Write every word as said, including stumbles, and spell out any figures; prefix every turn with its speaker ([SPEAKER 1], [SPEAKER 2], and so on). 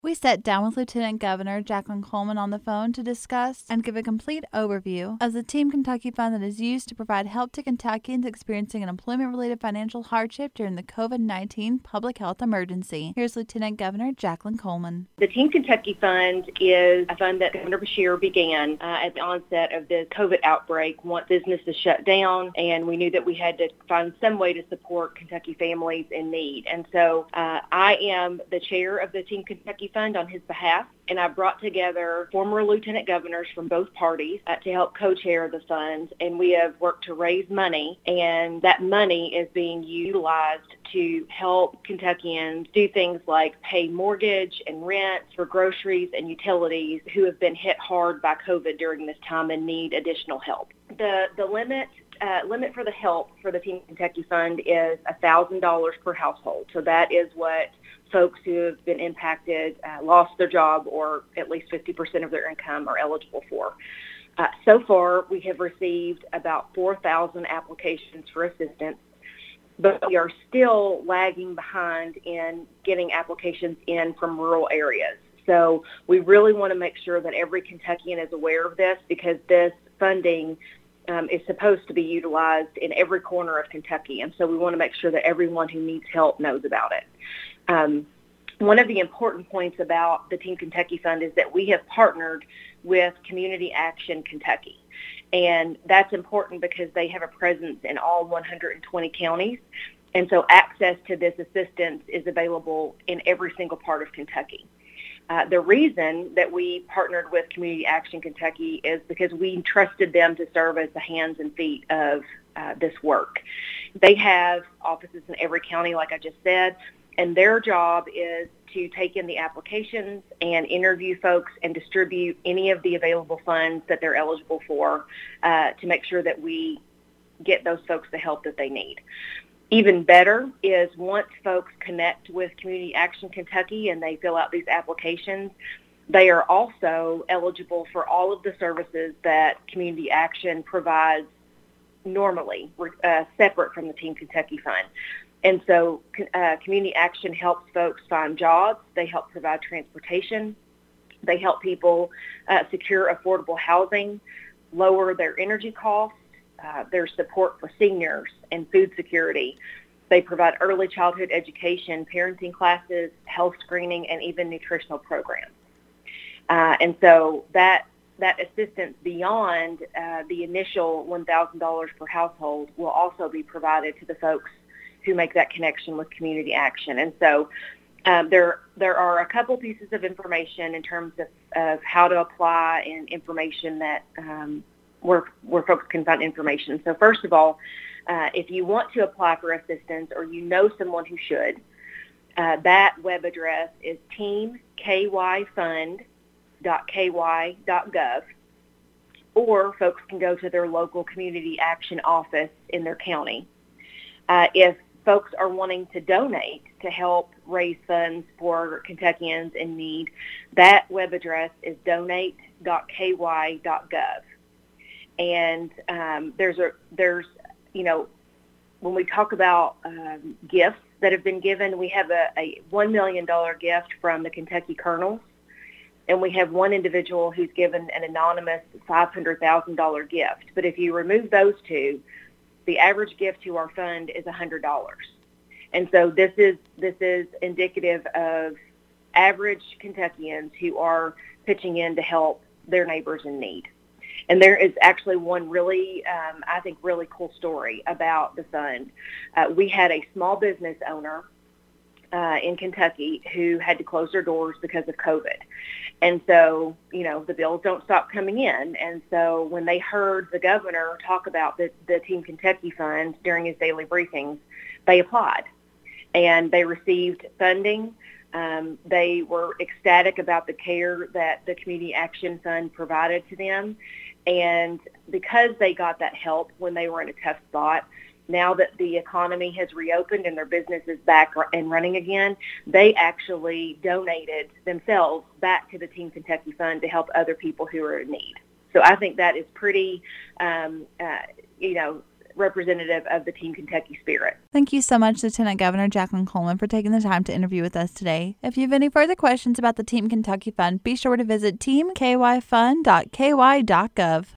[SPEAKER 1] We sat down with Lieutenant Governor Jacqueline Coleman on the phone to discuss and give a complete overview of the Team Kentucky Fund that is used to provide help to Kentuckians experiencing an employment-related financial hardship during the COVID nineteen public health emergency. Here's Lieutenant Governor Jacqueline Coleman.
[SPEAKER 2] The Team Kentucky Fund is a fund that Governor Beshear began uh, at the onset of the COVID outbreak once businesses shut down, and we knew that we had to find some way to support Kentucky families in need. And so uh, I am the chair of the Team Kentucky Fund on his behalf, and I brought together former lieutenant governors from both parties uh, to help co-chair the fund, and we have worked to raise money, and that money is being utilized to help Kentuckians do things like pay mortgage and rent for groceries and utilities who have been hit hard by COVID during this time and need additional help. The the limit Uh, limit for the help for the Team Kentucky Fund is one thousand dollars per household. So that is what folks who have been impacted, uh, lost their job, or at least fifty percent of their income are eligible for. Uh, so far, we have received about four thousand applications for assistance, but we are still lagging behind in getting applications in from rural areas. So we really want to make sure that every Kentuckian is aware of this, because this funding Um, is supposed to be utilized in every corner of Kentucky, and so we want to make sure that everyone who needs help knows about it. Um, one of the important points about the Team Kentucky Fund is that we have partnered with Community Action Kentucky, and that's important because they have a presence in all one hundred twenty counties, and so access to this assistance is available in every single part of Kentucky. Uh, the reason that we partnered with Community Action Kentucky is because we trusted them to serve as the hands and feet of uh, this work. They have offices in every county, like I just said, and their job is to take in the applications and interview folks and distribute any of the available funds that they're eligible for uh, to make sure that we get those folks the help that they need. Even better is once folks connect with Community Action Kentucky and they fill out these applications, they are also eligible for all of the services that Community Action provides normally, uh, separate from the Team Kentucky Fund. And so uh, Community Action helps folks find jobs. They help provide transportation. They help people uh, secure affordable housing, lower their energy costs, Uh, their support for seniors and food security. They provide early childhood education, parenting classes, health screening, and even nutritional programs. Uh, and so that that assistance beyond uh, the initial one thousand dollars per household will also be provided to the folks who make that connection with Community Action. And so um, there there are a couple pieces of information in terms of, of how to apply and information that um, Where, where folks can find information. So first of all, uh, if you want to apply for assistance or you know someone who should, uh, that web address is team k y fund dot k y dot gov, or folks can go to their local community action office in their county. Uh, if folks are wanting to donate to help raise funds for Kentuckians in need, that web address is donate dot k y dot gov. And um, there's a there's you know when we talk about um, gifts that have been given, we have a, a one million dollar gift from the Kentucky Colonels, and we have one individual who's given an anonymous five hundred thousand dollar gift. But if you remove those two, the average gift to our fund is one hundred dollars. And so this is this is indicative of average Kentuckians who are pitching in to help their neighbors in need. And there is actually one really, um, I think, really cool story about the fund. Uh, we had a small business owner uh, in Kentucky who had to close their doors because of COVID. And so, you know, the bills don't stop coming in. And so when they heard the governor talk about the, the Team Kentucky Fund during his daily briefings, they applied. And they received funding. Um, they were ecstatic about the care that the Community Action Fund provided to them. And because they got that help when they were in a tough spot, now that the economy has reopened and their business is back and running again, they actually donated themselves back to the Team Kentucky Fund to help other people who are in need. So I think that is pretty, um, uh, you know, representative of the Team Kentucky spirit.
[SPEAKER 1] Thank you so much, Lieutenant Governor Jacqueline Coleman, for taking the time to interview with us today. If you have any further questions about the Team Kentucky Fund, be sure to visit team k y fund dot k y dot gov.